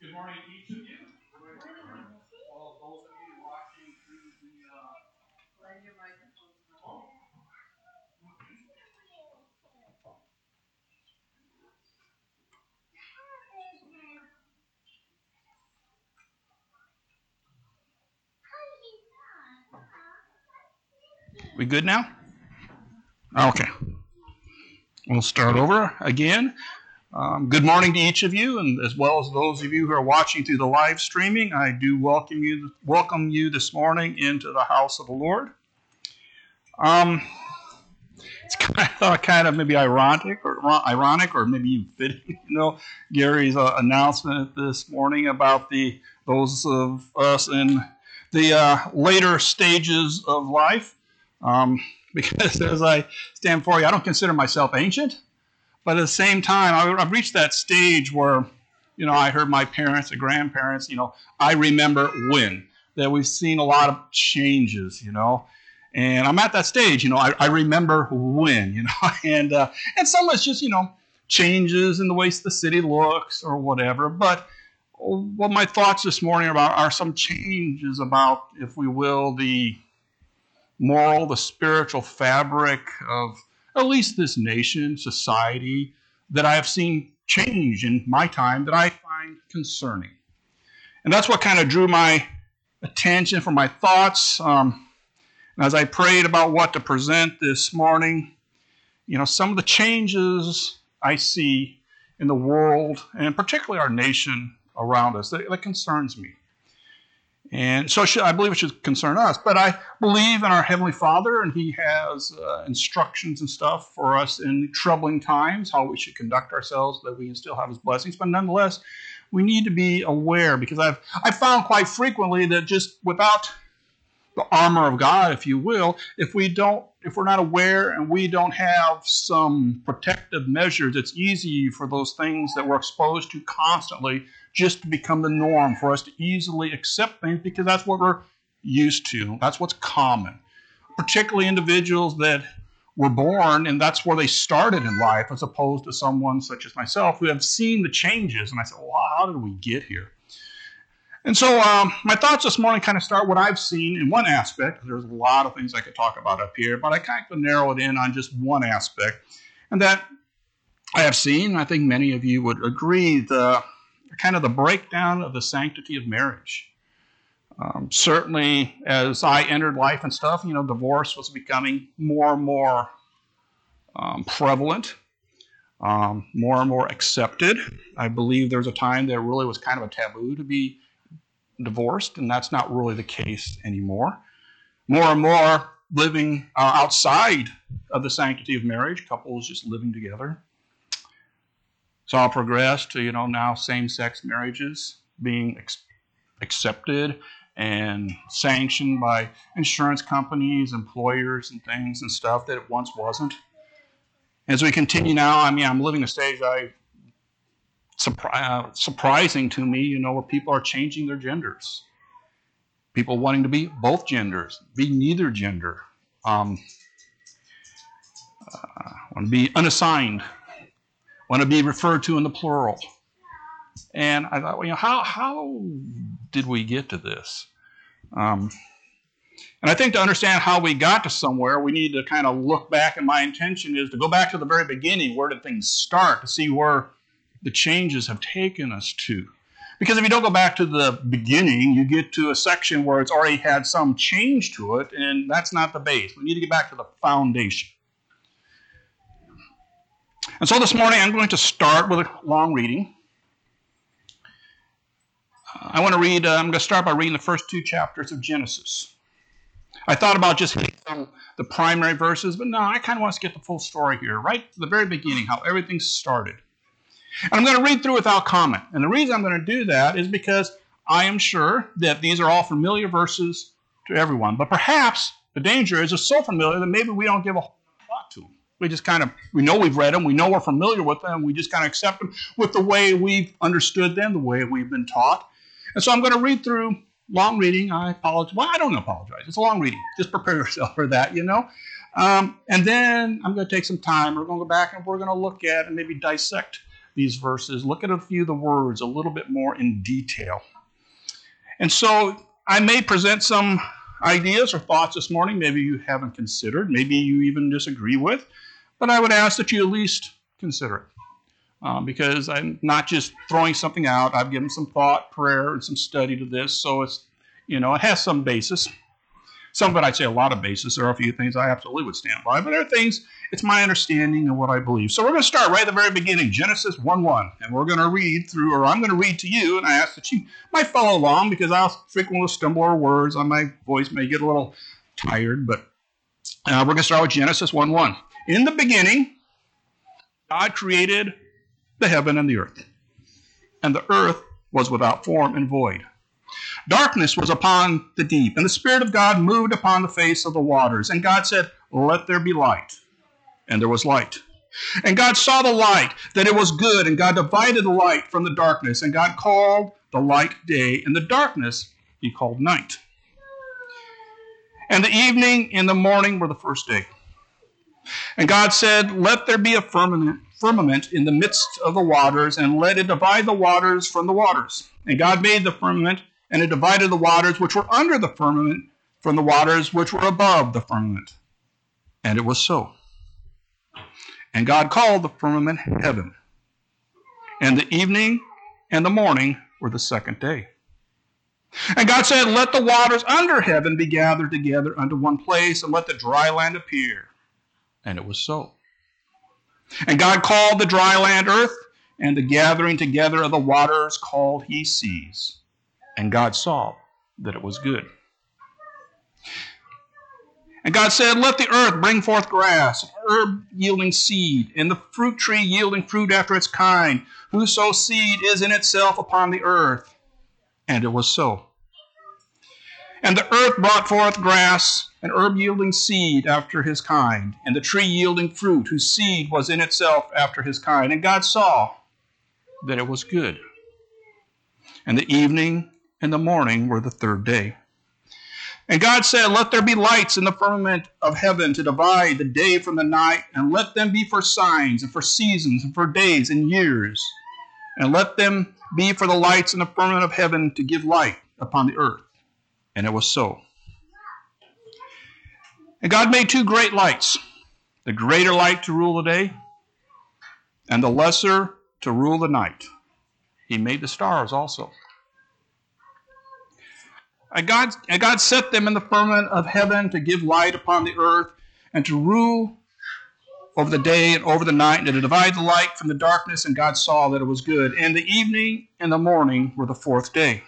Good morning to each of you. All those of you watching through the We good now? Okay. We'll start over again. Good morning to each of you, and as well as those of you who are watching through the live streaming. I do welcome you this morning into the house of the Lord. It's kind of maybe ironic or maybe even fitting, Gary's announcement this morning about those of us in the later stages of life. Because as I stand before you, I don't consider myself ancient. But at the same time, I've reached that stage where, I heard my parents, the grandparents, I remember when. That we've seen a lot of changes, And I'm at that stage, I remember when, And some of it's just, changes in the way the city looks or whatever. But what my thoughts this morning are some changes about, if we will, the moral, the spiritual fabric of at least this nation, society, that I have seen change in my time that I find concerning. And that's what kind of drew my attention for my thoughts. As I prayed about what to present this morning, some of the changes I see in the world, and particularly our nation around us, that concerns me. And so I believe it should concern us. But I believe in our Heavenly Father, and He has instructions and stuff for us in troubling times, how we should conduct ourselves, that we can still have His blessings. But nonetheless, we need to be aware, because I've found quite frequently that just without the armor of God, if you will, if we're not aware and we don't have some protective measures, it's easy for those things that we're exposed to constantly just to become the norm, for us to easily accept things because that's what we're used to. That's what's common. Particularly individuals that were born and that's where they started in life, as opposed to someone such as myself who have seen the changes. And I said, well, how did we get here? And so my thoughts this morning kind of start what I've seen in one aspect. There's a lot of things I could talk about up here, but I kind of narrow it in on just one aspect. And that I have seen, I think many of you would agree, the breakdown of the sanctity of marriage. Certainly, as I entered life and stuff, divorce was becoming more and more prevalent, more and more accepted. I believe there was a time that really was kind of a taboo to be divorced, and that's not really the case anymore. More and more living outside of the sanctity of marriage, couples just living together. It's all progressed to, now same-sex marriages being accepted and sanctioned by insurance companies, employers, and things and stuff that it once wasn't. As we continue now, I'm living a stage surprising to me, where people are changing their genders. People wanting to be both genders, be neither gender, want to be unassigned, want to be referred to in the plural. And I thought, how did we get to this? And I think to understand how we got to somewhere, we need to kind of look back, and my intention is to go back to the very beginning. Where did things start? To see where the changes have taken us to. Because if you don't go back to the beginning, you get to a section where it's already had some change to it, and that's not the base. We need to get back to the foundation. And so this morning, I'm going to start with a long reading. I'm going to start by reading the first 2 chapters of Genesis. I thought about just hitting the primary verses, but no, I kind of want to get the full story here, right to the very beginning, how everything started. And I'm going to read through without comment. And the reason I'm going to do that is because I am sure that these are all familiar verses to everyone. But perhaps the danger is they're so familiar that maybe we don't give a whole lot to them. We just we know we've read them, we know we're familiar with them, we just kind of accept them with the way we've understood them, the way we've been taught. And so I'm going to read through, long reading. I apologize. Well, I don't apologize. It's a long reading. Just prepare yourself for that, And then I'm going to take some time. We're going to go back and we're going to look at and maybe dissect these verses, look at a few of the words a little bit more in detail. And so I may present some ideas or thoughts this morning maybe you haven't considered, maybe you even disagree with, but I would ask that you at least consider it. Because I'm not just throwing something out. I've given some thought, prayer, and some study to this, so it's, it has some basis. Some of it, I'd say a lot of basis. There are a few things I absolutely would stand by, but there are things, it's my understanding of what I believe. So we're going to start right at the very beginning, Genesis 1:1, and we're going to read through, or I'm going to read to you, and I ask that you might follow along, because I'll frequently stumble over words, and my voice may get a little tired, but we're going to start with Genesis 1:1. In the beginning, God created the heaven and the earth, and the earth was without form and void. Darkness was upon the deep, and the Spirit of God moved upon the face of the waters. And God said, "Let there be light." And there was light. And God saw the light, that it was good, and God divided the light from the darkness. And God called the light day, and the darkness he called night. And the evening and the morning were the first day. And God said, "Let there be a firmament in the midst of the waters, and let it divide the waters from the waters." And God made the firmament, and it divided the waters which were under the firmament from the waters which were above the firmament. And it was so. And God called the firmament heaven. And the evening and the morning were the second day. And God said, "Let the waters under heaven be gathered together unto one place, and let the dry land appear." And it was so. And God called the dry land earth, and the gathering together of the waters called he seas. And God saw that it was good. And God said, "Let the earth bring forth grass, herb yielding seed, and the fruit tree yielding fruit after its kind, whoso seed is in itself upon the earth." And it was so. And the earth brought forth grass, and herb yielding seed after his kind, and the tree yielding fruit, whose seed was in itself after his kind. And God saw that it was good. And the evening and the morning were the third day. And God said, "Let there be lights in the firmament of heaven to divide the day from the night, and let them be for signs, and for seasons, and for days and years. And let them be for the lights in the firmament of heaven to give light upon the earth." And it was so. And God made two great lights, the greater light to rule the day, and the lesser to rule the night. He made the stars also. And God set them in the firmament of heaven to give light upon the earth, and to rule over the day and over the night, and to divide the light from the darkness. And God saw that it was good. And the evening and the morning were the fourth day.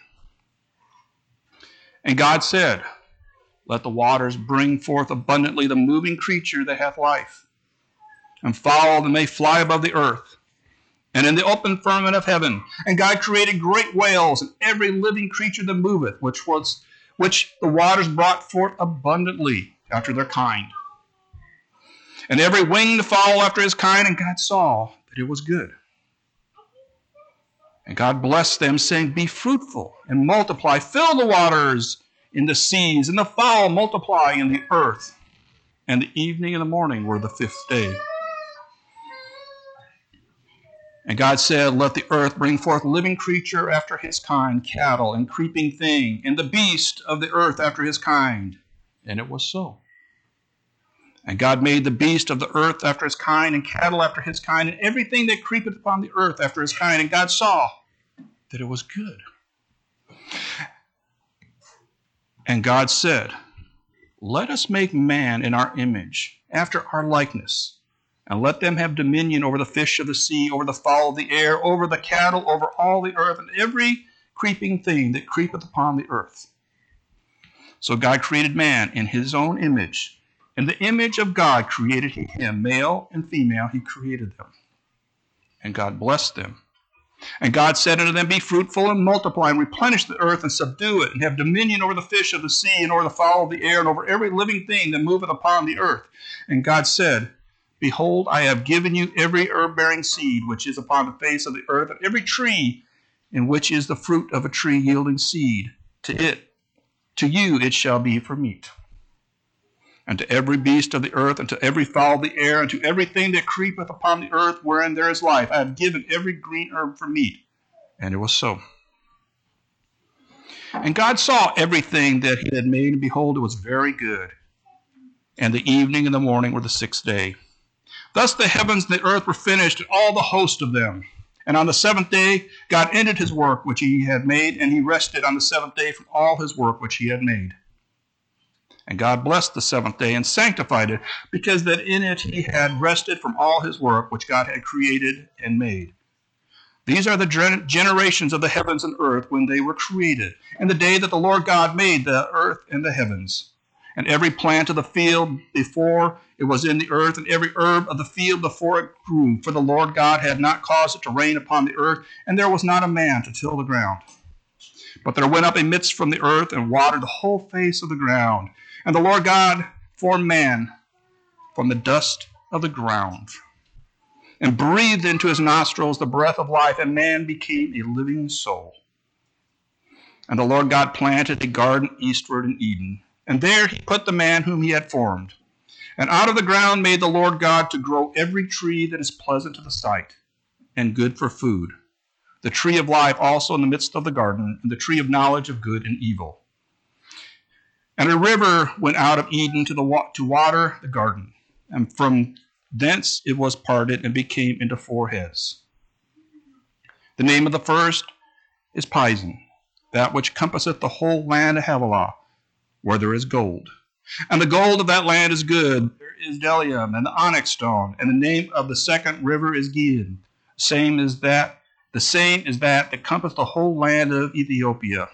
And God said, "Let the waters bring forth abundantly the moving creature that hath life, and fowl that may fly above the earth, and in the open firmament of heaven." And God created great whales, and every living creature that moveth, which the waters brought forth abundantly after their kind, and every winged fowl after his kind. And God saw that it was good. And God blessed them, saying, "Be fruitful and multiply, fill the waters in the seas, and the fowl multiply in the earth." And the evening and the morning were the fifth day. And God said, "Let the earth bring forth living creature after his kind, cattle and creeping thing, and the beast of the earth after his kind." And it was so. And God made the beast of the earth after his kind, and cattle after his kind, and everything that creepeth upon the earth after his kind. And God saw that it was good. And God said, "Let us make man in our image, after our likeness, and let them have dominion over the fish of the sea, over the fowl of the air, over the cattle, over all the earth, and every creeping thing that creepeth upon the earth." So God created man in his own image. In the image of God created he him, male and female he created them. And God blessed them. And God said unto them, "Be fruitful and multiply, and replenish the earth, and subdue it, and have dominion over the fish of the sea, and over the fowl of the air, and over every living thing that moveth upon the earth." And God said, "Behold, I have given you every herb-bearing seed which is upon the face of the earth, and every tree in which is the fruit of a tree yielding seed. To you it shall be for meat. and to every beast of the earth, and to every fowl of the air, and to everything that creepeth upon the earth, wherein there is life. I have given every green herb for meat. And it was so. And God saw everything that he had made, and behold, it was very good. And the evening and the morning were the sixth day. Thus the heavens and the earth were finished, and all the host of them. And on the seventh day God ended his work which he had made, and he rested on the seventh day from all his work which he had made. And God blessed the seventh day and sanctified it, because that in it he had rested from all his work which God had created and made. These are the generations of the heavens and earth when they were created, in the day that the Lord God made the earth and the heavens. And every plant of the field before it was in the earth, and every herb of the field before it grew. For the Lord God had not caused it to rain upon the earth, and there was not a man to till the ground. But there went up a mist from the earth, and watered the whole face of the ground. And the Lord God formed man from the dust of the ground, and breathed into his nostrils the breath of life, and man became a living soul. And the Lord God planted a garden eastward in Eden, and there he put the man whom he had formed. And out of the ground made the Lord God to grow every tree that is pleasant to the sight, and good for food, the tree of life also in the midst of the garden, and the tree of knowledge of good and evil. And a river went out of Eden to water the garden, and from thence it was parted and became into four heads. The name of the first is Pison, that which compasseth the whole land of Havilah, where there is gold. And the gold of that land is good. There is bdellium and the onyx stone. And the name of the second river is Gihon. The same is that compasseth the whole land of Ethiopia.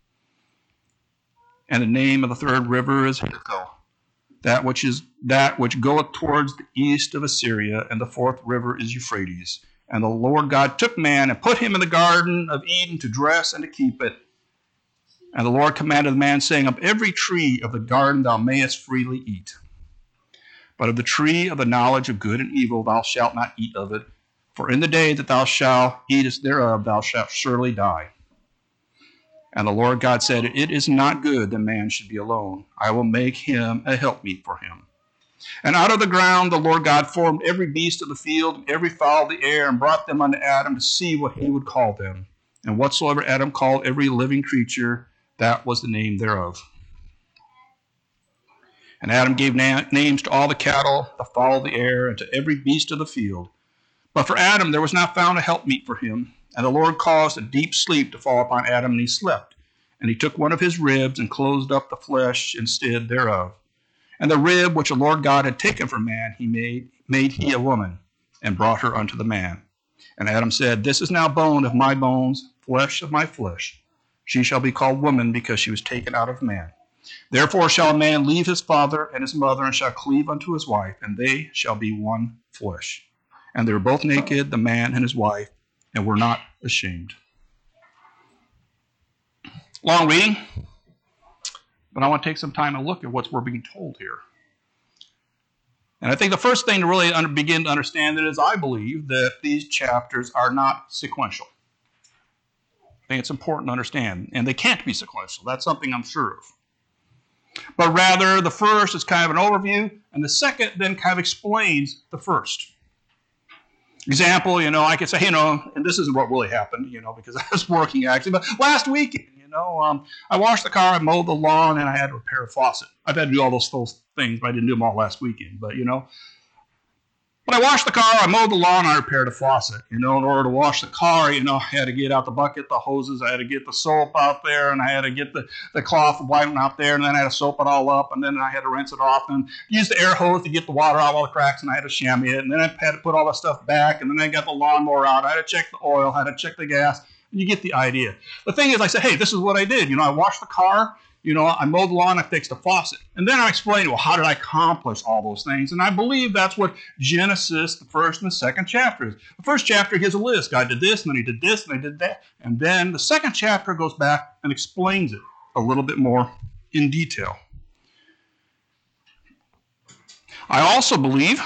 And the name of the third river is Hiddekel, that which goeth towards the east of Assyria. And the fourth river is Euphrates. And the Lord God took man and put him in the garden of Eden to dress and to keep it. And the Lord commanded the man, saying, Of every tree of the garden thou mayest freely eat, but of the tree of the knowledge of good and evil thou shalt not eat of it, for in the day that thou shalt eatest thereof thou shalt surely die. And the Lord God said, It is not good that man should be alone. I will make him a helpmeet for him. And out of the ground the Lord God formed every beast of the field, and every fowl of the air, and brought them unto Adam to see what he would call them. And whatsoever Adam called every living creature, that was the name thereof. And Adam gave names to all the cattle, the fowl of the air, and to every beast of the field. But for Adam there was not found a helpmeet for him. And the Lord caused a deep sleep to fall upon Adam, and he slept. And he took one of his ribs, and closed up the flesh instead thereof. And the rib which the Lord God had taken from man, he made he a woman, and brought her unto the man. And Adam said, This is now bone of my bones, flesh of my flesh. She shall be called woman, because she was taken out of man. Therefore shall a man leave his father and his mother, and shall cleave unto his wife, and they shall be one flesh. And they were both naked, the man and his wife, and were not ashamed. Long reading, but I want to take some time and look at what we're being told here. And I think the first thing to really begin to understand is I believe that these chapters are not sequential. I think it's important to understand. And they can't be sequential. That's something I'm sure of. But rather, the first is kind of an overview, and the second then kind of explains the first. Example, I could say, and this isn't what really happened, because I was working actually, but last weekend, I washed the car, I mowed the lawn, and I had to repair a faucet. I've had to do all those things, but I didn't do them all last weekend, but But I washed the car, I mowed the lawn, I repaired a faucet. In order to wash the car, I had to get out the bucket, the hoses, I had to get the soap out there, and I had to get the cloth wiping out there, and then I had to soap it all up, and then I had to rinse it off, and use the air hose to get the water out of all the cracks, and I had to chamois it, and then I had to put all that stuff back, and then I got the lawnmower out, I had to check the oil, I had to check the gas. You get the idea. The thing is, I said, hey, this is what I did. I washed the car, I mowed the lawn, I fixed the faucet. And then I explained, how did I accomplish all those things? And I believe that's what Genesis, the first and the second chapter is. The first chapter gives a list. God did this, and then he did this, and he did that. And then the second chapter goes back and explains it a little bit more in detail. I also believe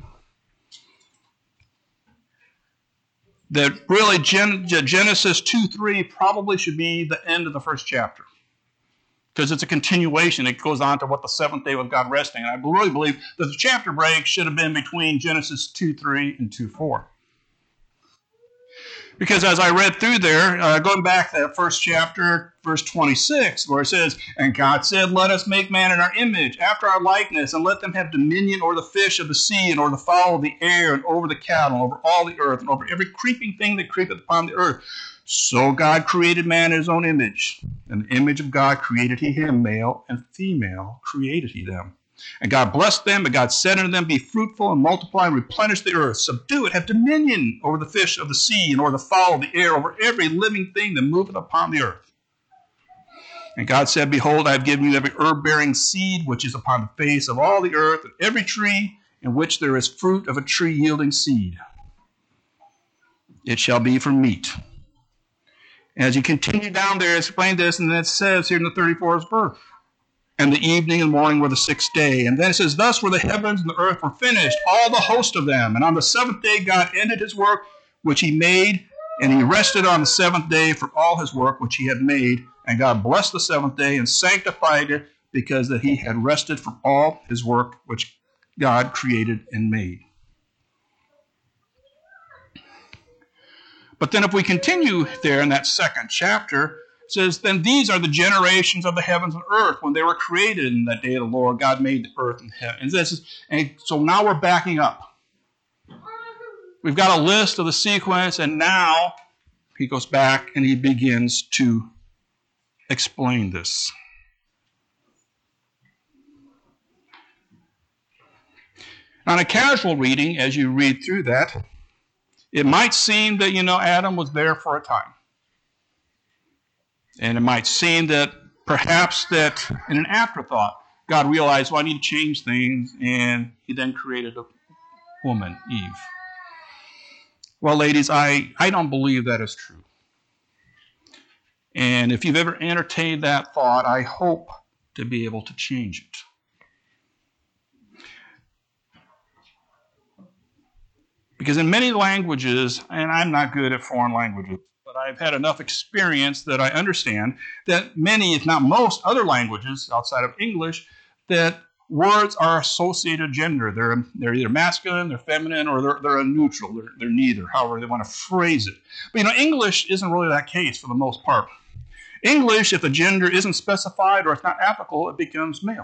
that really Genesis 2:3 probably should be the end of the first chapter. because it's a continuation. It goes on to what the seventh day was God resting. And I really believe that the chapter break should have been between Genesis 2:3 and 2:4. Because as I read through there, going back to that first chapter, verse 26, where it says, "And God said, let us make man in our image, after our likeness, and let them have dominion over the fish of the sea, and over the fowl of the air, and over the cattle, and over all the earth, and over every creeping thing that creepeth upon the earth." So God created man in his own image. In the image of God created he him, male and female created he them. And God blessed them, and God said unto them, "Be fruitful and multiply and replenish the earth. Subdue it, have dominion over the fish of the sea, and over the fowl of the air, over every living thing that moveth upon the earth." And God said, "Behold, I have given you every herb-bearing seed which is upon the face of all the earth, and every tree in which there is fruit of a tree yielding seed. It shall be for meat." As you continue down there, explain this, and then it says here in the 34th verse, "And the evening and morning were the sixth day." And then it says, "Thus were the heavens and the earth were finished, all the host of them. And on the seventh day God ended his work which he made, and he rested on the seventh day for all his work which he had made. And God blessed the seventh day and sanctified it, because that he had rested from all his work which God created and made." But then if we continue there in that second chapter, it says, "Then these are the generations of the heavens and earth when they were created in that day of the Lord. God made the earth and heaven." And so now we're backing up. We've got a list of the sequence, and now he goes back and he begins to explain this. On a casual reading, as you read through that, it might seem that, Adam was there for a time. And it might seem that perhaps that in an afterthought, God realized, well, I need to change things, and he then created a woman, Eve. Well, ladies, I don't believe that is true. And if you've ever entertained that thought, I hope to be able to change it. Because in many languages, and I'm not good at foreign languages, but I've had enough experience that I understand that many, if not most, other languages outside of English, that words are associated gender. They're either masculine, they're feminine, or they're a neutral. They're neither, however they want to phrase it. But English isn't really that case for the most part. English, if the gender isn't specified or it's not applicable, it becomes male.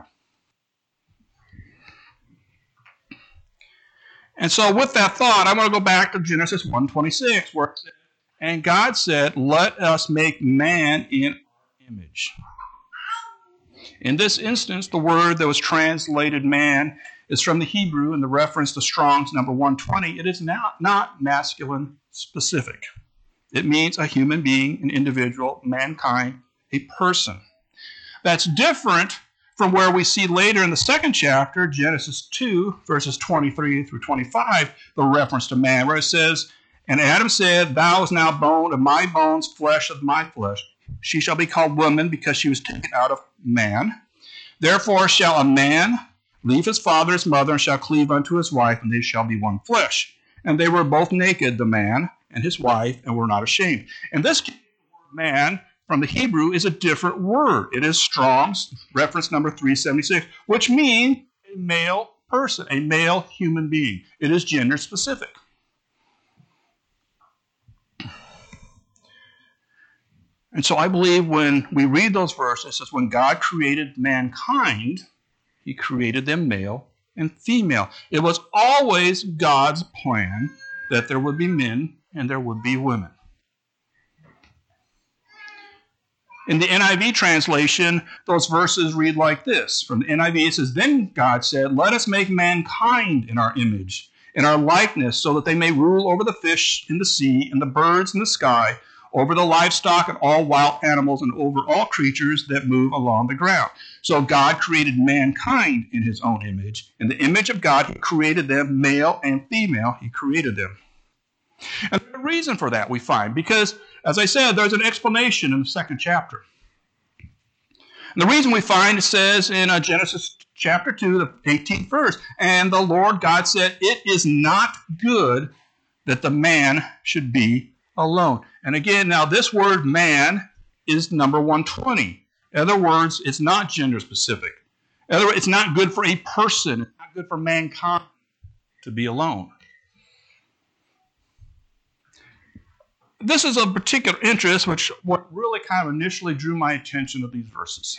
And so with that thought, I want to go back to Genesis 1:26, where it says, "And God said, let us make man in our image." In this instance, the word that was translated man is from the Hebrew, and the reference to Strong's number 120. It is not masculine specific. It means a human being, an individual, mankind, a person. That's different from where we see later in the second chapter, Genesis 2, verses 23 through 25, the reference to man, where it says, "And Adam said, Thou is now bone of my bones, flesh of my flesh. She shall be called woman, because she was taken out of man. Therefore shall a man leave his father and his mother, and shall cleave unto his wife, and they shall be one flesh. And they were both naked, the man and his wife, and were not ashamed." And this man from the Hebrew is a different word. It is Strong's reference number 376, which means a male person, a male human being. It is gender specific. And so I believe when we read those verses, it says when God created mankind, he created them male and female. It was always God's plan that there would be men and there would be women. In the NIV translation, those verses read like this. From the NIV, it says, "Then God said, let us make mankind in our image, in our likeness, so that they may rule over the fish in the sea and the birds in the sky, over the livestock and all wild animals, and over all creatures that move along the ground." So God created mankind in his own image. In the image of God, he created them, male and female, he created them. And the reason for that we find, because, as I said, there's an explanation in the second chapter. And the reason we find, it says in Genesis chapter 2, the 18th verse, "And the Lord God said, it is not good that the man should be alone." And again, now this word man is number 120. In other words, it's not gender specific. In other words, it's not good for a person. It's not good for mankind to be alone. This is of particular interest, what really kind of initially drew my attention to these verses.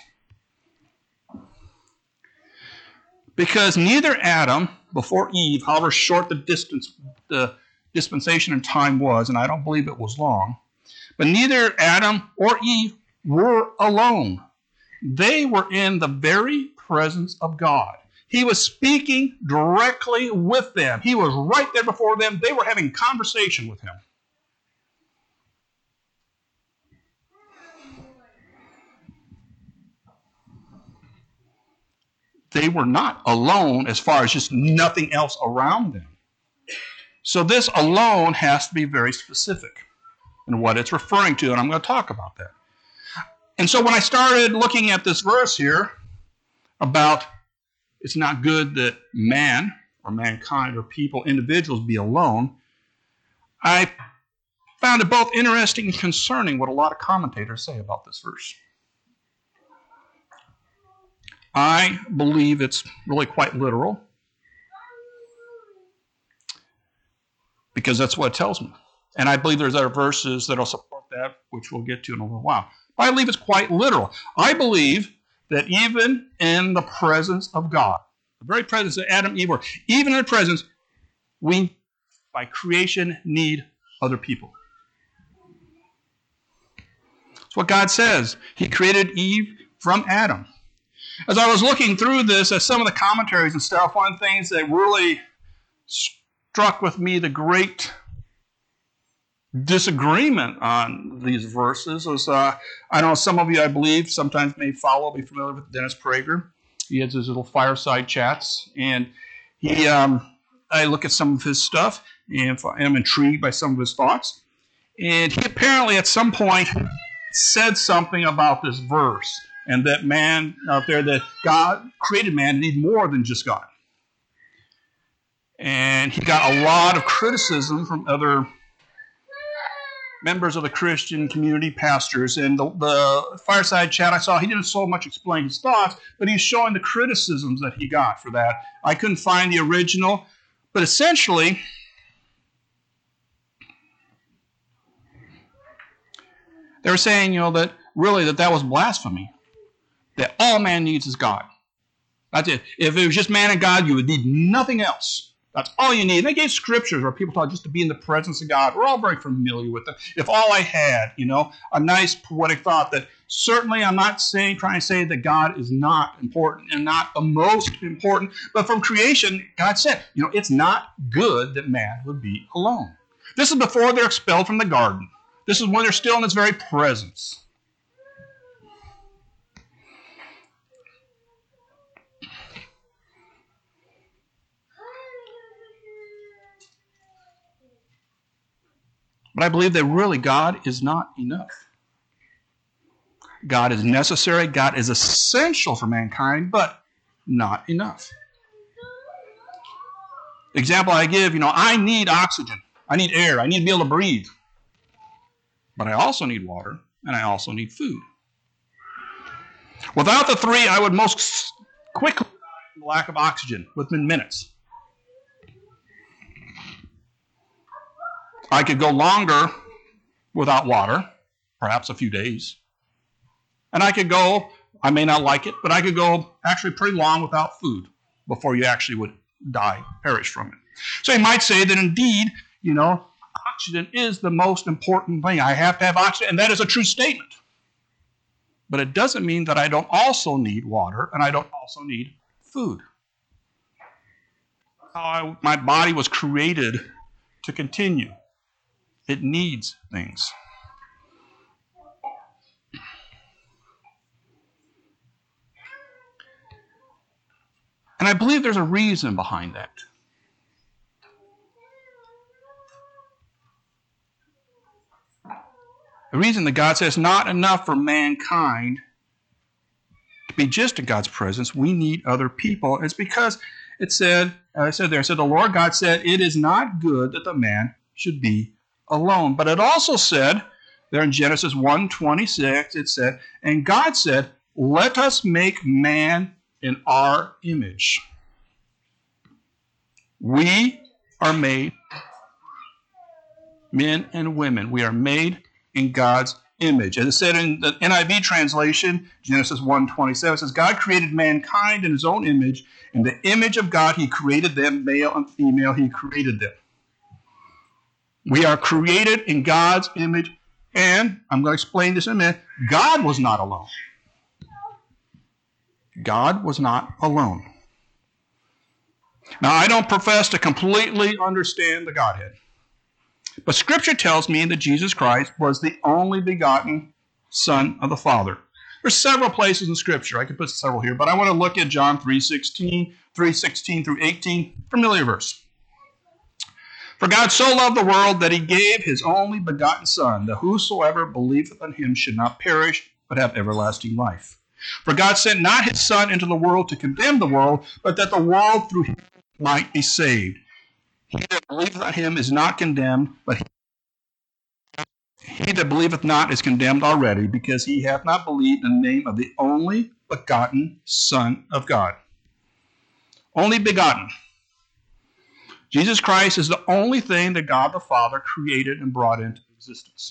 Because neither Adam before Eve, however short the dispensation in time was, and I don't believe it was long, but neither Adam or Eve were alone. They were in the very presence of God. He was speaking directly with them. He was right there before them. They were having conversation with him. They were not alone as far as just nothing else around them. So this alone has to be very specific in what it's referring to, and I'm going to talk about that. And so when I started looking at this verse here about it's not good that man or mankind or people, individuals, be alone, I found it both interesting and concerning what a lot of commentators say about this verse. I believe it's really quite literal because that's what it tells me. And I believe there's other verses that will support that, which we'll get to in a little while. But I believe it's quite literal. I believe that even in the presence of God, the very presence that Adam and Eve were, even in the presence, we, by creation, need other people. That's what God says. He created Eve from Adam. As I was looking through this, as some of the commentaries and stuff, one of the things that really struck with me the great disagreement on these verses was, I know some of you, I believe, sometimes may follow, be familiar with Dennis Prager. He has his little fireside chats, and I look at some of his stuff, and I'm intrigued by some of his thoughts. And he apparently at some point said something about this verse, and that man out there, that God created man to need more than just God. And he got a lot of criticism from other members of the Christian community, pastors. And the fireside chat I saw, he didn't so much explain his thoughts, but he's showing the criticisms that he got for that. I couldn't find the original, but essentially, they were saying, that really that was blasphemy. That all man needs is God. That's it. If it was just man and God, you would need nothing else. That's all you need. And they gave scriptures where people taught just to be in the presence of God. We're all very familiar with them. If all I had, a nice poetic thought that certainly I'm not trying to say that God is not important and not the most important, but from creation, God said, it's not good that man would be alone. This is before they're expelled from the garden. This is when they're still in his very presence. But I believe that really God is not enough. God is necessary, God is essential for mankind, but not enough. The example I give, I need oxygen, I need air, I need to be able to breathe. But I also need water, and I also need food. Without the three, I would most quickly die from the lack of oxygen within minutes. I could go longer without water, perhaps a few days. And I could go, I may not like it, but I could go actually pretty long without food before you actually would die, perish from it. So you might say that indeed, oxygen is the most important thing. I have to have oxygen, and that is a true statement. But it doesn't mean that I don't also need water and I don't also need food. My body was created to continue. It needs things. And I believe there's a reason behind that. The reason that God says not enough for mankind to be just in God's presence, we need other people. It's because it said, the Lord God said, it is not good that the man should be alone. But it also said, there in Genesis 1:26, it said, and God said, let us make man in our image. We are made, men and women, we are made in God's image. As it said in the NIV translation, Genesis 1:27, it says, God created mankind in his own image. In the image of God, he created them, male and female, he created them. We are created in God's image, and I'm going to explain this in a minute. God was not alone. God was not alone. Now, I don't profess to completely understand the Godhead, but Scripture tells me that Jesus Christ was the only begotten Son of the Father. There's several places in Scripture. I could put several here, but I want to look at John 3:16 through 18, familiar verse. For God so loved the world that he gave his only begotten Son, that whosoever believeth on him should not perish, but have everlasting life. For God sent not his Son into the world to condemn the world, but that the world through him might be saved. He that believeth on him is not condemned, but he that believeth not is condemned already, because he hath not believed in the name of the only begotten Son of God. Only begotten. Jesus Christ is the only thing that God the Father created and brought into existence.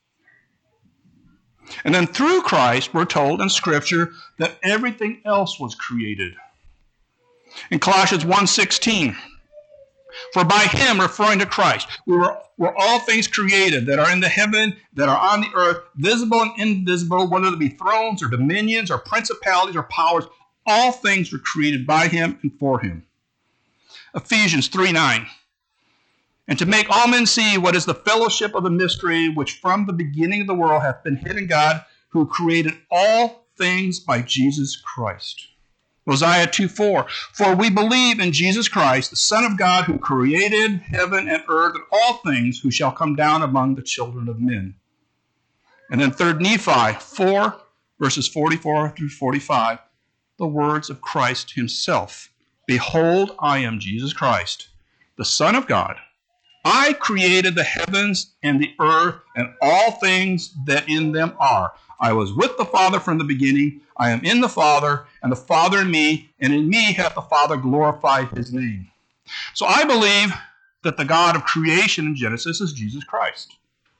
And then through Christ, we're told in Scripture that everything else was created. In Colossians 1:16, for by him, referring to Christ, were all things created that are in the heaven, that are on the earth, visible and invisible, whether they be thrones or dominions or principalities or powers, all things were created by him and for him. Ephesians 3:9, and to make all men see what is the fellowship of the mystery, which from the beginning of the world hath been hid in God, who created all things by Jesus Christ. Hosea 2:4, for we believe in Jesus Christ, the Son of God, who created heaven and earth and all things, who shall come down among the children of men. And then 3 Nephi 4, verses 44 through 45, the words of Christ himself. Behold, I am Jesus Christ, the Son of God. I created the heavens and the earth and all things that in them are. I was with the Father from the beginning. I am in the Father, and the Father in me, and in me hath the Father glorified his name. So I believe that the God of creation in Genesis is Jesus Christ.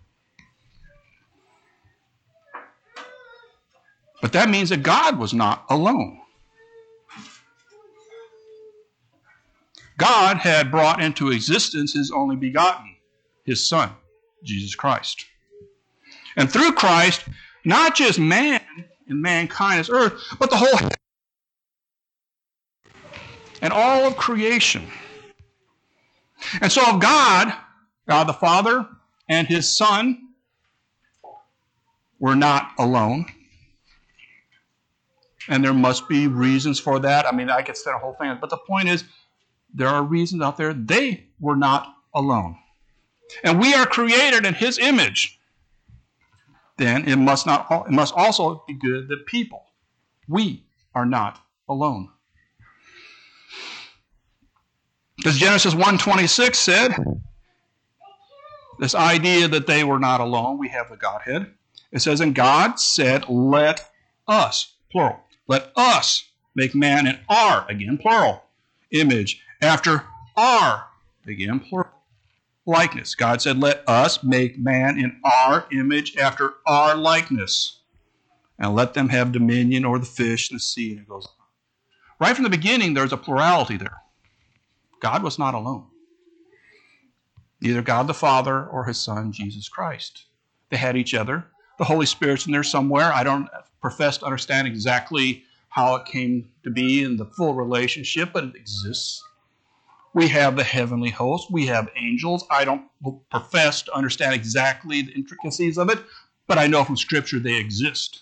But that means that God was not alone. God had brought into existence his only begotten, his Son, Jesus Christ. And through Christ, not just man and mankind as earth, but the whole and all of creation. And so of God the Father and his Son were not alone. And there must be reasons for that. I mean, I could say a whole thing, but the point is, there are reasons out there. They were not alone. And we are created in his image. Then it must also be good that people, we are not alone. Because Genesis 1:26 said, this idea that they were not alone, we have the Godhead. It says, and God said, let us, plural, let us make man in our, again plural, image, after our, again plural, likeness. God said, let us make man in our image after our likeness, and let them have dominion over the fish and the sea. And it goes on. Right from the beginning, there's a plurality there. God was not alone. Neither God the Father or his Son, Jesus Christ. They had each other. The Holy Spirit's in there somewhere. I don't profess to understand exactly how it came to be in the full relationship, but it exists. We have the heavenly host. We have angels. I don't profess to understand exactly the intricacies of it, but I know from Scripture they exist.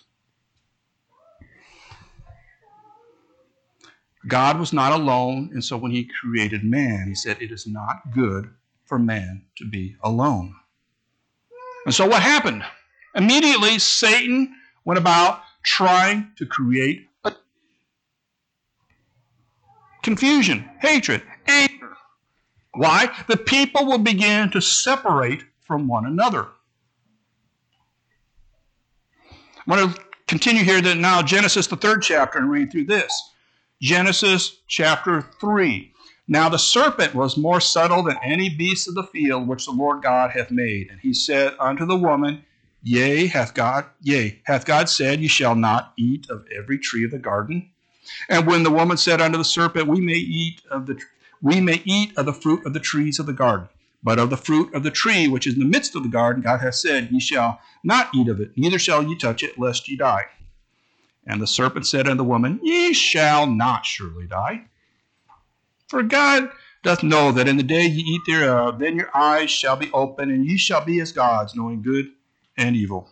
God was not alone, and so when he created man, he said, it is not good for man to be alone. And so what happened? Immediately, Satan went about trying to create a confusion, hatred, anger. Why? The people will begin to separate from one another. I want to continue here then now, Genesis, the 3rd chapter, and read through this. Genesis chapter 3. Now the serpent was more subtle than any beast of the field which the Lord God hath made. And he said unto the woman, hath God said, ye shall not eat of every tree of the garden? And when the woman said unto the serpent, we may eat of the fruit of the trees of the garden. But of the fruit of the tree which is in the midst of the garden, God hath said, ye shall not eat of it, neither shall ye touch it, lest ye die. And the serpent said unto the woman, ye shall not surely die. For God doth know that in the day ye eat thereof, then your eyes shall be opened, and ye shall be as gods, knowing good and evil.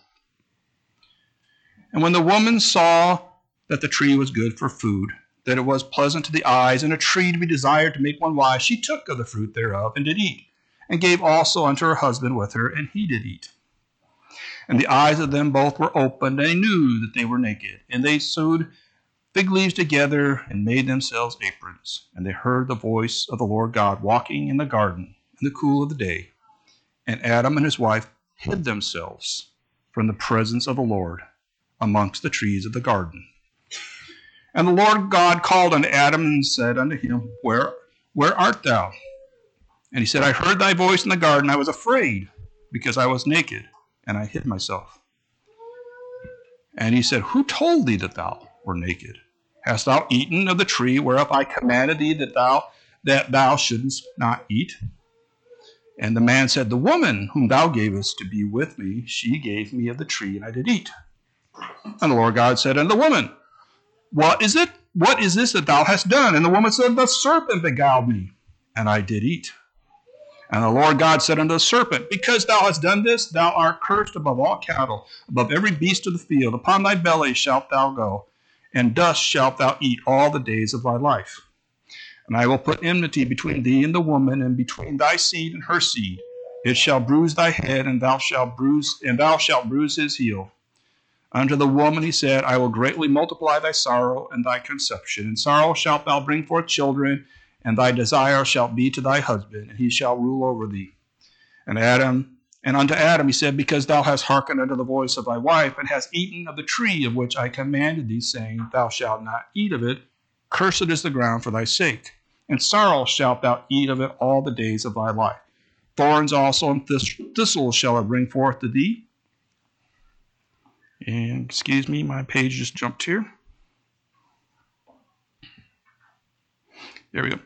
And when the woman saw that the tree was good for food, that it was pleasant to the eyes, and a tree to be desired to make one wise, she took of the fruit thereof, and did eat, and gave also unto her husband with her, and he did eat. And the eyes of them both were opened, and they knew that they were naked. And they sewed fig leaves together, and made themselves aprons. And they heard the voice of the Lord God walking in the garden in the cool of the day. And Adam and his wife hid themselves from the presence of the Lord amongst the trees of the garden. And the Lord God called unto Adam and said unto him, Where art thou? And he said, I heard thy voice in the garden. I was afraid, because I was naked, and I hid myself. And he said, Who told thee that thou wert naked? Hast thou eaten of the tree whereof I commanded thee that thou shouldest not eat? And the man said, The woman whom thou gavest to be with me, she gave me of the tree, and I did eat. And the Lord God said unto the woman, What is it? What is this that thou hast done? And the woman said, The serpent beguiled me, and I did eat. And the Lord God said unto the serpent, Because thou hast done this, thou art cursed above all cattle, above every beast of the field. Upon thy belly shalt thou go, and dust shalt thou eat all the days of thy life. And I will put enmity between thee and the woman, and between thy seed and her seed. It shall bruise thy head, and thou shalt bruise his heel. Unto the woman he said, I will greatly multiply thy sorrow and thy conception. In sorrow shalt thou bring forth children, and thy desire shall be to thy husband, and he shall rule over thee. And unto Adam he said, Because thou hast hearkened unto the voice of thy wife, and hast eaten of the tree of which I commanded thee, saying, Thou shalt not eat of it, cursed is the ground for thy sake. And sorrow shalt thou eat of it all the days of thy life. Thorns also and thistles shall it bring forth to thee. And excuse me, my page just jumped here. There we go.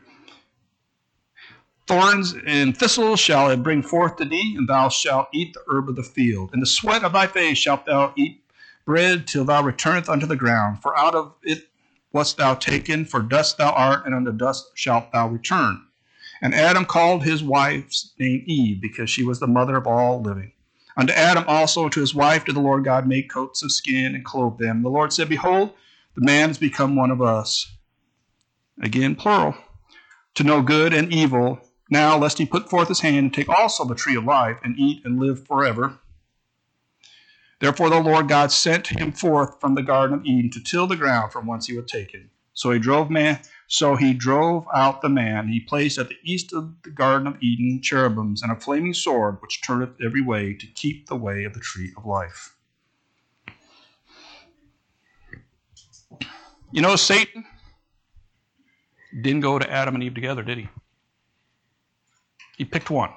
Thorns and thistles shall it bring forth to thee, and thou shalt eat the herb of the field. In the sweat of thy face shalt thou eat bread till thou returnest unto the ground. For out of it wast thou taken, for dust thou art, and unto dust shalt thou return. And Adam called his wife's name Eve, because she was the mother of all living. Unto Adam also, to his wife, did the Lord God make coats of skin, and clothe them. And the Lord said, Behold, the man is become one of us. Again, plural. To know good and evil. Now, lest he put forth his hand and take also the tree of life, and eat and live forever. Therefore the Lord God sent him forth from the Garden of Eden to till the ground from whence he was taken. So he drove out the man. He placed at the east of the Garden of Eden cherubims and a flaming sword, which turneth every way, to keep the way of the tree of life. You know, Satan didn't go to Adam and Eve together, did he? He picked one.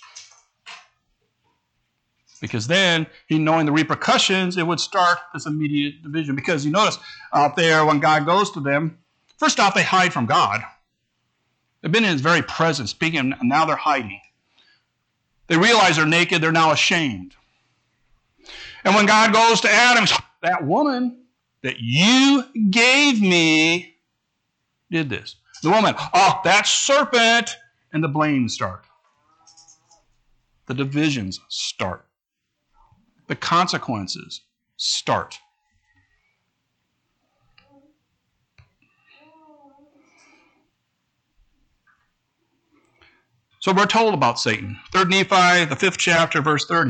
Because then, he knowing the repercussions, it would start this immediate division. Because you notice out there, when God goes to them, first off, they hide from God. They've been in his very presence, speaking, and now they're hiding. They realize they're naked, they're now ashamed. And when God goes to Adam, that woman that you gave me did this. The woman, that serpent, and the blame start. The divisions start. The consequences start. So we're told about Satan. 3 Nephi, the 5th chapter, verse 30.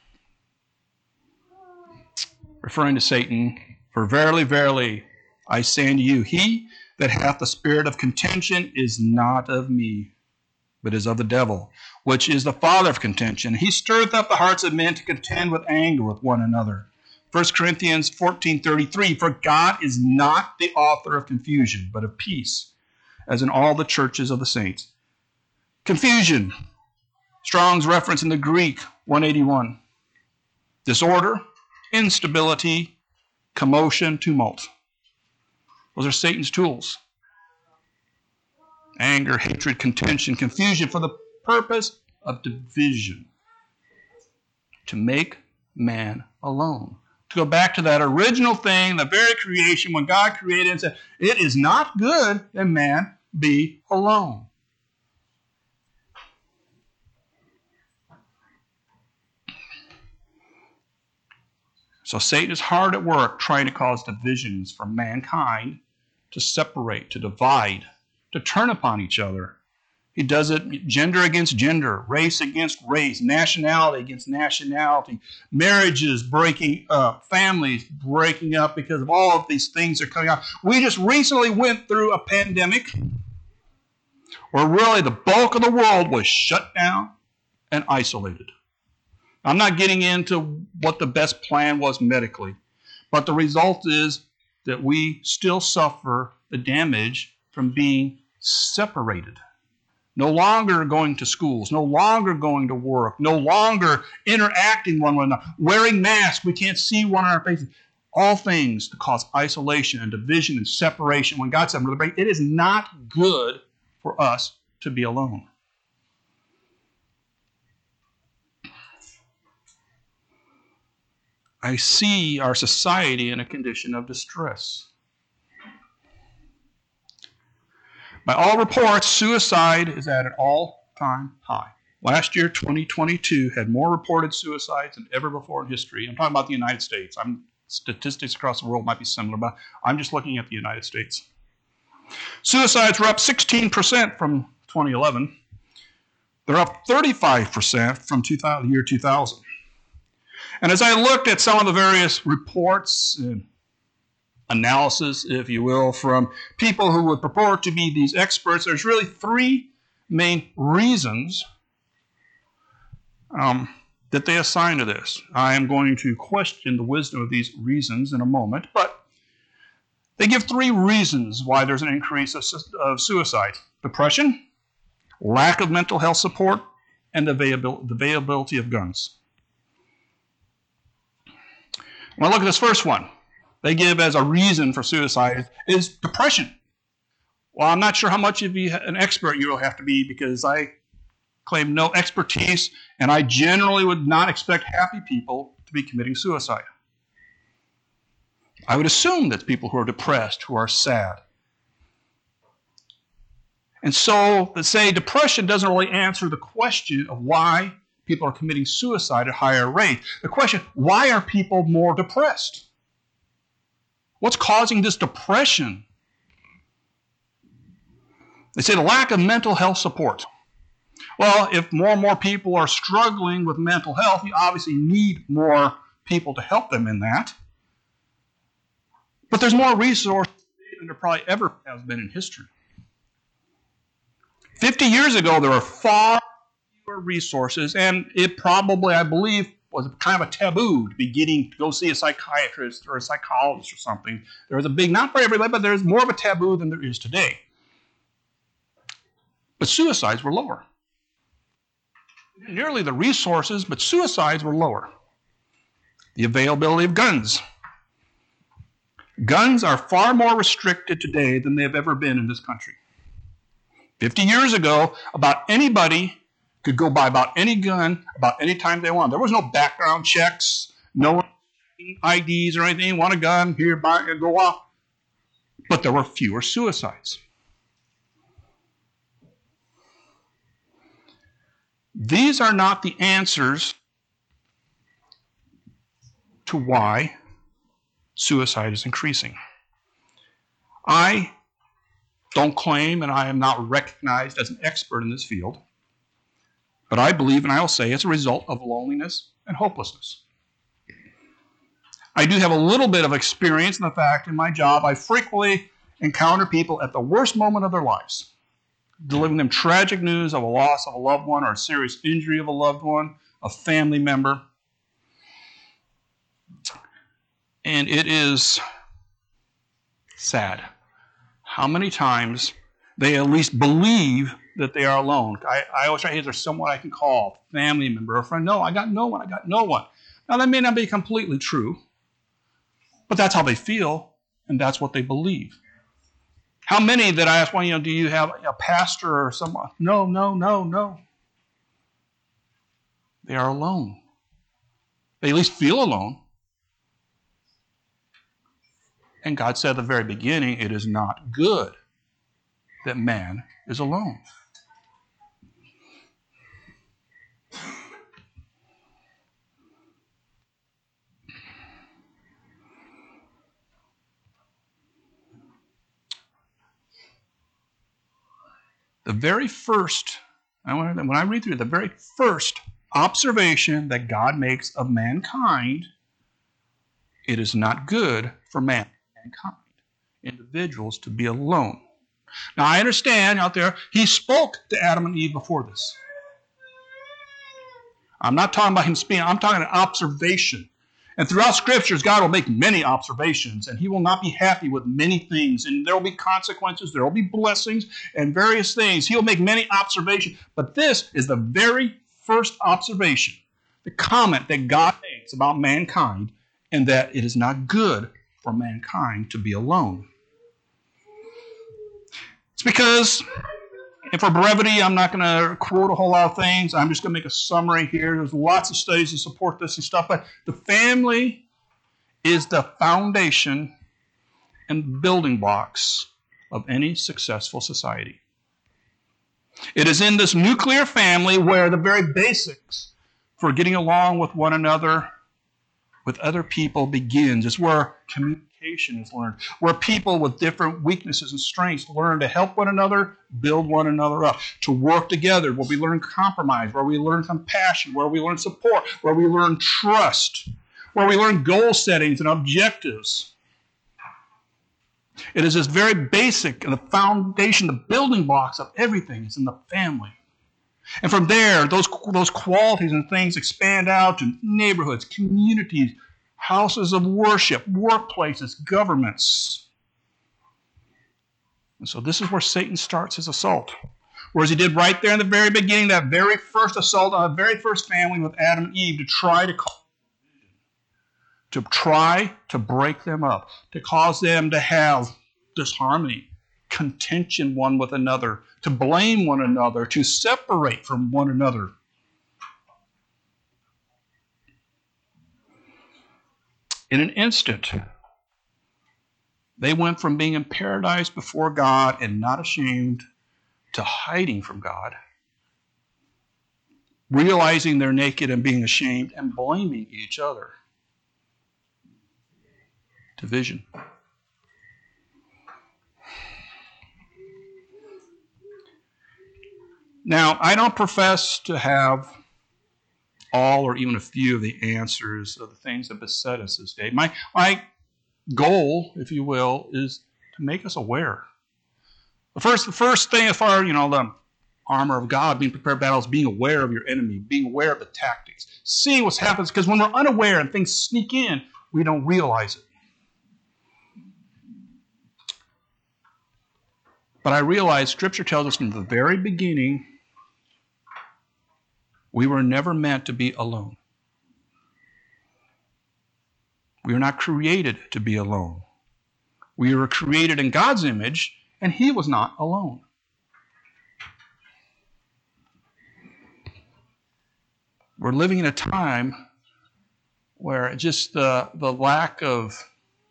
Referring to Satan, For verily, verily, I say unto you, he that hath the spirit of contention is not of me, but is of the devil, which is the father of contention. He stirreth up the hearts of men to contend with anger with one another. 1 Corinthians 14:33, for God is not the author of confusion, but of peace, as in all the churches of the saints. Confusion, Strong's reference in the Greek, 181. Disorder, instability, commotion, tumult. Those are Satan's tools. Anger, hatred, contention, confusion for the purpose of division. To make man alone. To go back to that original thing, the very creation, when God created and said, it is not good that man be alone. So Satan is hard at work trying to cause divisions for mankind, to separate, to divide, to turn upon each other. He does it gender against gender, race against race, nationality against nationality, marriages breaking up, families breaking up because of all of these things that are coming out. We just recently went through a pandemic where really the bulk of the world was shut down and isolated. I'm not getting into what the best plan was medically, but the result is that we still suffer the damage from being separated. No longer going to schools, no longer going to work, no longer interacting one with another, wearing masks, we can't see one on our faces. All things to cause isolation and division and separation. When God said, it is not good for us to be alone. I see our society in a condition of distress. By all reports, suicide is at an all-time high. Last year, 2022, had more reported suicides than ever before in history. I'm talking about the United States. Statistics across the world might be similar, but I'm just looking at the United States. Suicides were up 16% from 2011. They're up 35% from the year 2000. And as I looked at some of the various reports and analysis, if you will, from people who would purport to be these experts, there's really three main reasons that they assign to this. I am going to question the wisdom of these reasons in a moment, but they give three reasons why there's an increase of suicide: depression, lack of mental health support, and the availability of guns. When I look at this first one, they give as a reason for suicide is depression. Well, I'm not sure how much of an expert you will have to be, because I claim no expertise, and I generally would not expect happy people to be committing suicide. I would assume that people who are depressed, who are sad. And so, let's say depression doesn't really answer the question of why people are committing suicide at higher rate. The question, why are people more depressed? What's causing this depression? They say the lack of mental health support. Well, if more and more people are struggling with mental health, you obviously need more people to help them in that. But there's more resources than there probably ever has been in history. 50 years ago, there were far fewer resources, and it probably, I believe, was kind of a taboo to be getting to go see a psychiatrist or a psychologist or something. There was a big, not for everybody, but there's more of a taboo than there is today. But suicides were lower. Nearly the resources, but suicides were lower. The availability of guns. Guns are far more restricted today than they have ever been in this country. 50 years ago, about anybody could go buy about any gun about any time they want. There was no background checks, no IDs or anything. Want a gun? Here, buy it, go off. But there were fewer suicides. These are not the answers to why suicide is increasing. I don't claim, and I am not recognized as an expert in this field, but I believe, and I'll say, it's a result of loneliness and hopelessness. I do have a little bit of experience in the fact in my job I frequently encounter people at the worst moment of their lives, delivering them tragic news of a loss of a loved one or a serious injury of a loved one, a family member. And it is sad how many times they at least believe that they are alone. I always try, hey, is there someone I can call, family member, or friend? No, I got no one. I got no one. Now, that may not be completely true, but that's how they feel, and that's what they believe. How many that I ask, well, do you have a pastor or someone? No, no, no, no. They are alone. They at least feel alone. And God said at the very beginning, it is not good that man is alone. The very first, when I read through the very first observation that God makes of mankind, it is not good for mankind, individuals, to be alone. Now, I understand out there, he spoke to Adam and Eve before this. I'm not talking about him speaking, I'm talking about observation. And throughout scriptures, God will make many observations, and he will not be happy with many things. And there will be consequences, there will be blessings, and various things. He'll make many observations. But this is the very first observation, the comment that God makes about mankind, and that it is not good for mankind to be alone. It's because, and for brevity, I'm not going to quote a whole lot of things. I'm just going to make a summary here. There's lots of studies to support this and stuff, but the family is the foundation and building blocks of any successful society. It is in this nuclear family where the very basics for getting along with one another, with other people begins. It's where communication is learned, where people with different weaknesses and strengths learn to help one another, build one another up, to work together, where we learn compromise, where we learn compassion, where we learn support, where we learn trust, where we learn goal settings and objectives. It is this very basic, and the foundation, the building blocks of everything is in the family. And from there, those qualities and things expand out to neighborhoods, communities, houses of worship, workplaces, governments. And so this is where Satan starts his assault. Whereas he did right there in the very beginning, that very first assault on the very first family with Adam and Eve, to try to break them up, to cause them to have disharmony, contention one with another, to blame one another, to separate from one another. In an instant, they went from being in paradise before God and not ashamed to hiding from God, realizing they're naked and being ashamed and blaming each other. Division. Now, I don't profess to have all or even a few of the answers of the things that beset us this day. My goal, if you will, is to make us aware. The first thing, as far as the armor of God, being prepared for battle, is being aware of your enemy, being aware of the tactics, seeing what happens. Because when we're unaware and things sneak in, we don't realize it. But I realize Scripture tells us from the very beginning, we were never meant to be alone. We were not created to be alone. We were created in God's image, and He was not alone. We're living in a time where just the lack of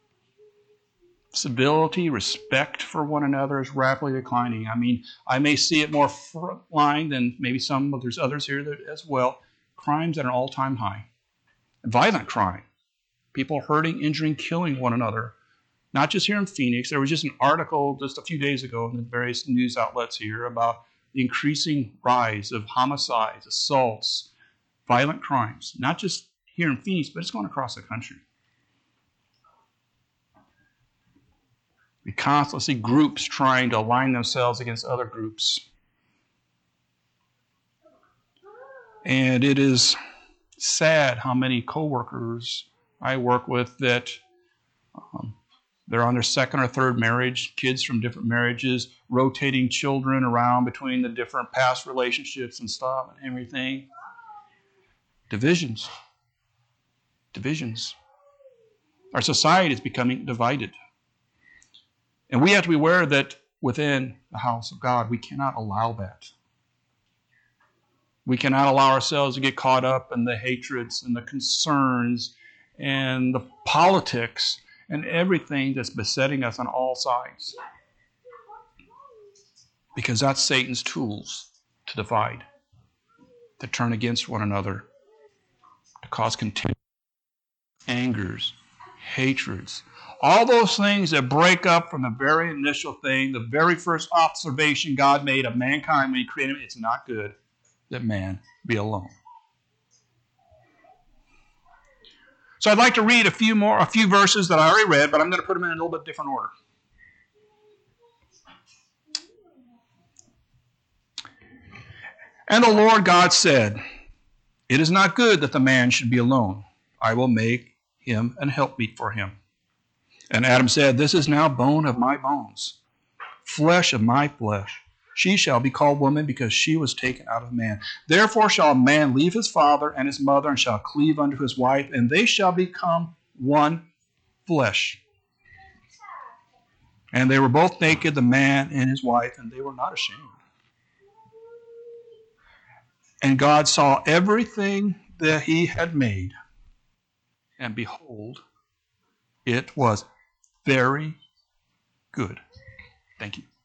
civility, respect for one another is rapidly declining. I mean, I may see it more frontline than maybe some, but there's others here that as well. Crimes at an all-time high. Violent crime. People hurting, injuring, killing one another. Not just here in Phoenix. There was just an article just a few days ago in the various news outlets here about the increasing rise of homicides, assaults, violent crimes. Not just here in Phoenix, but it's going across the country. We constantly see groups trying to align themselves against other groups. And it is sad how many coworkers I work with that They're on their second or third marriage, kids from different marriages, rotating children around between the different past relationships and stuff and everything. Divisions. Divisions. Our society is becoming divided. And we have to be aware that within the house of God, we cannot allow that. We cannot allow ourselves to get caught up in the hatreds and the concerns and the politics and everything that's besetting us on all sides. Because that's Satan's tools to divide, to turn against one another, to cause contention, angers, hatreds. All those things that break up from the very initial thing, the very first observation God made of mankind when He created him, it's not good that man be alone. So I'd like to read a few verses that I already read, but I'm going to put them in a little bit different order. And the Lord God said, "It is not good that the man should be alone. I will make him an helpmeet for him." And Adam said, "This is now bone of my bones, flesh of my flesh. She shall be called woman because she was taken out of man. Therefore shall a man leave his father and his mother and shall cleave unto his wife, and they shall become one flesh. And they were both naked, the man and his wife, and they were not ashamed. And God saw everything that He had made, and behold, it was very good." Thank you.